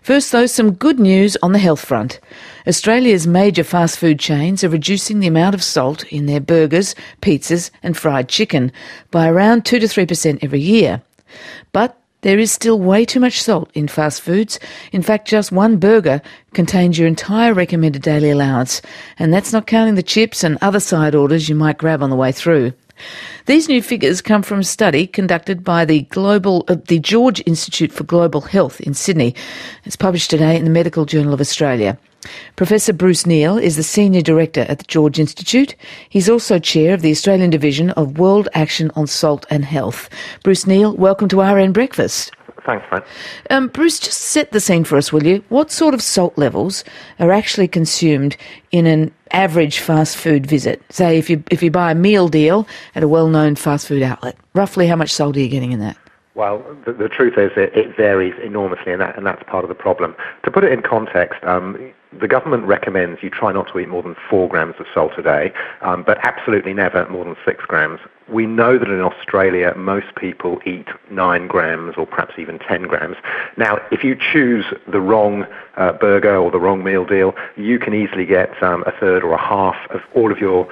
First, though, some good news on the health front. Australia's major fast food chains are reducing the amount of salt in their burgers, pizzas and fried chicken by around 2 to 3% every year. But there is still way too much salt in fast foods. In fact, just one burger contains your entire recommended daily allowance, and that's not counting the chips and other side orders you might grab on the way through. These new figures come from a study conducted by the George Institute for Global Health in Sydney. It's published today in the Medical Journal of Australia. Professor Bruce Neal is the Senior Director at the George Institute. He's also Chair of the Australian Division of World Action on Salt and Health. Bruce Neal, welcome to RN Breakfast. Thanks, Fran. Bruce, just set the scene for us, will you? What sort of salt levels are actually consumed in an average fast food visit? Say, if you buy a meal deal at a well-known fast food outlet, roughly how much salt are you getting in that? Well, the truth is it varies enormously, and that's part of the problem. To put it in context, the government recommends you try not to eat more than 4 grams of salt a day, but absolutely never more than 6 grams. We know that in Australia, most people eat 9 grams or perhaps even 10 grams. Now, if you choose the wrong burger or the wrong meal deal, you can easily get a third or a half of all of your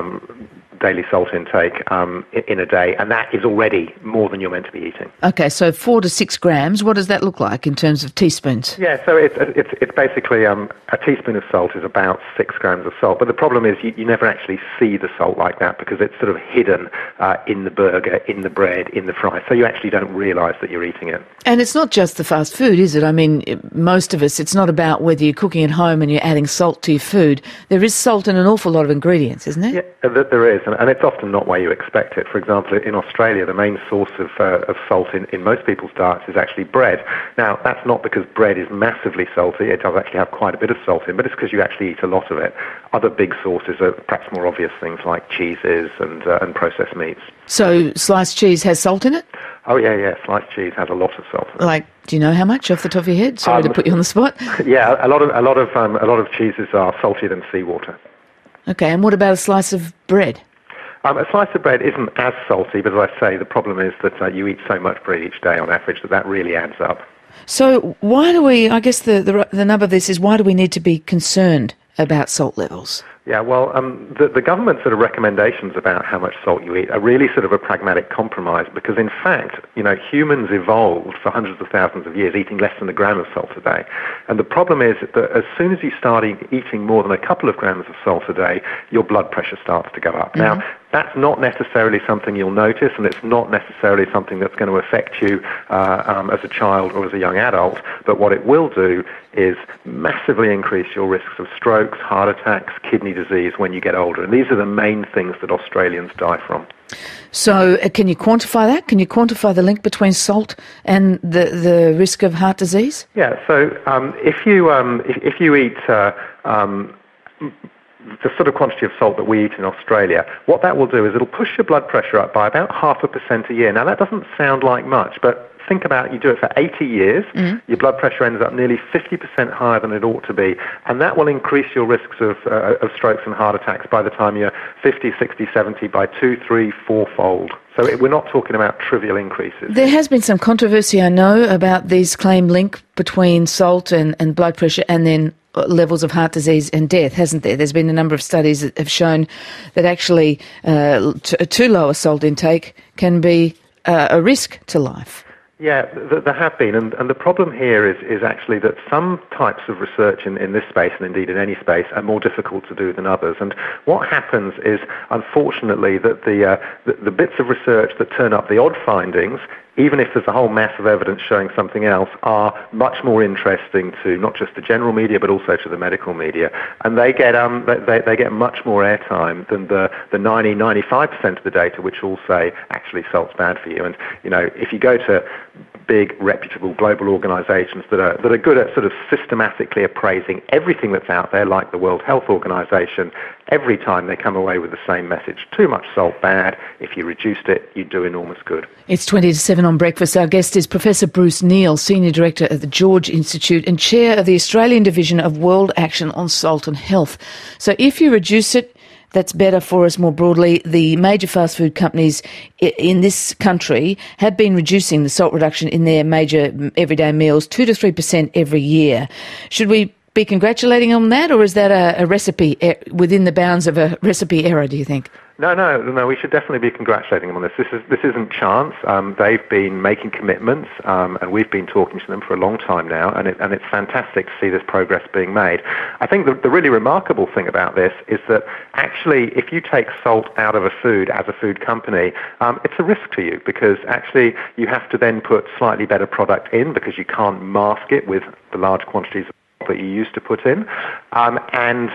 daily salt intake in a day, and that is already more than you're meant to be eating. Okay, so 4 to 6 grams, what does that look like in terms of teaspoons? Yeah, so it's basically a teaspoon of salt is about 6 grams of salt, but the problem is you never actually see the salt like that because it's sort of hidden in the burger, in the bread, in the fries, so you actually don't realise that you're eating it. And it's not just the fast food, is it? I mean, most of us, it's not about whether you're cooking at home and you're adding salt to your food. There is salt in an awful lot of ingredients, isn't there? Yeah, there is. And it's often not where you expect it. For example, in Australia, the main source of salt in most people's diets is actually bread. Now, that's not because bread is massively salty. It does actually have quite a bit of salt in, but it's because you actually eat a lot of it. Other big sources are perhaps more obvious things like cheeses and processed meats. So sliced cheese has salt in it? Oh, yeah. Sliced cheese has a lot of salt in it. Like, do you know how much off the top of your head? Sorry to put you on the spot. Yeah, a lot of cheeses are saltier than seawater. Okay, and what about a slice of bread? A slice of bread isn't as salty, but as I say, the problem is that you eat so much bread each day on average that really adds up. So why do we, I guess the nub of this is, why do we need to be concerned about salt levels? Yeah, well, the government sort of recommendations about how much salt you eat are really sort of a pragmatic compromise because, in fact, humans evolved for hundreds of thousands of years eating less than a gram of salt a day. And the problem is that as soon as you start eating more than a couple of grams of salt a day, your blood pressure starts to go up. Mm-hmm. Now, that's not necessarily something you'll notice, and it's not necessarily something that's going to affect you as a child or as a young adult, but what it will do is massively increase your risks of strokes, heart attacks, kidney disease when you get older. And these are the main things that Australians die from. So can you quantify that? Can you quantify the link between salt and the risk of heart disease? Yeah, so if you eat the sort of quantity of salt that we eat in Australia, what that will do is it'll push your blood pressure up by about 0.5% a year. Now, that doesn't sound like much, but think about it, you do it for 80 years, your blood pressure ends up nearly 50% higher than it ought to be, and that will increase your risks of strokes and heart attacks by the time you're 50, 60, 70 by 2, 3, 4-fold. So we're not talking about trivial increases. There has been some controversy, I know, about these claimed link between salt and blood pressure and then levels of heart disease and death, hasn't there? There's been a number of studies that have shown that actually too low a salt intake can be a risk to life. Yeah, there have been, and the problem here is actually that some types of research in this space, and indeed in any space, are more difficult to do than others. And what happens is, unfortunately, that the bits of research that turn up the odd findings, even if there's a whole mass of evidence showing something else, are much more interesting to not just the general media but also to the medical media, and they get much more airtime than the 90-95% of the data which all say actually salt's bad for you. And if you go to big reputable global organisations that are good at sort of systematically appraising everything that's out there, like the World Health Organization, every time they come away with the same message: too much salt bad. If you reduced it, you'd do enormous good. It's 20 to 7 on Breakfast. Our guest is Professor Bruce Neal, Senior Director at the George Institute and Chair of the Australian Division of World Action on Salt and Health. So if you reduce it, that's better for us more broadly. The major fast food companies in this country have been reducing the salt reduction in their major everyday meals 2 to 3% every year. Should we be congratulating on that, or is that a recipe within the bounds of a recipe error, do you think? No, we should definitely be congratulating them on this. This isn't chance. They've been making commitments, and we've been talking to them for a long time now, and it's fantastic to see this progress being made. I think the really remarkable thing about this is that actually if you take salt out of a food as a food company, it's a risk to you, because actually you have to then put slightly better product in because you can't mask it with the large quantities that you used to put in, and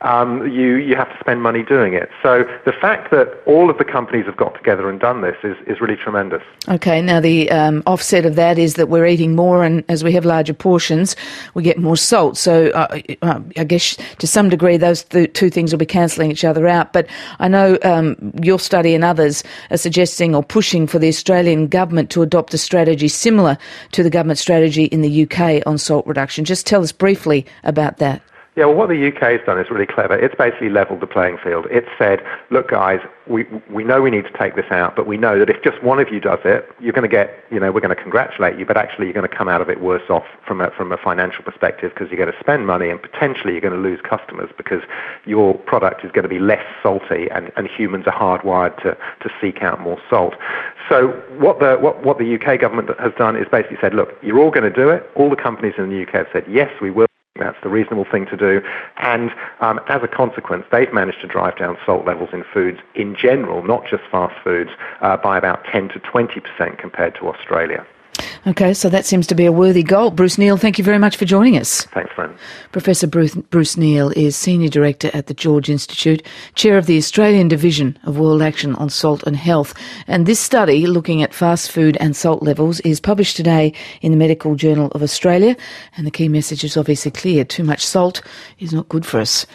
you have to spend money doing it. So the fact that all of the companies have got together and done this is really tremendous. Okay, now the offset of that is that we're eating more, and as we have larger portions, we get more salt. So I guess to some degree those two things will be cancelling each other out. But I know your study and others are suggesting or pushing for the Australian government to adopt a strategy similar to the government strategy in the UK on salt reduction. Just tell us briefly about that. Yeah, well, what the UK has done is really clever. It's basically levelled the playing field. It's said, look, guys, we know we need to take this out, but we know that if just one of you does it, you're going to get, we're going to congratulate you, but actually you're going to come out of it worse off from a financial perspective, because you're going to spend money and potentially you're going to lose customers because your product is going to be less salty, and humans are hardwired to seek out more salt. So what the UK government has done is basically said, look, you're all going to do it. All the companies in the UK have said, yes, we will. That's the reasonable thing to do. And as a consequence, they've managed to drive down salt levels in foods in general, not just fast foods, by about 10 to 20% compared to Australia. Okay, so that seems to be a worthy goal. Bruce Neal, thank you very much for joining us. Thanks, friend. Professor Bruce Neal is Senior Director at the George Institute, Chair of the Australian Division of World Action on Salt and Health. And this study, looking at fast food and salt levels, is published today in the Medical Journal of Australia. And the key message is obviously clear. Too much salt is not good for us.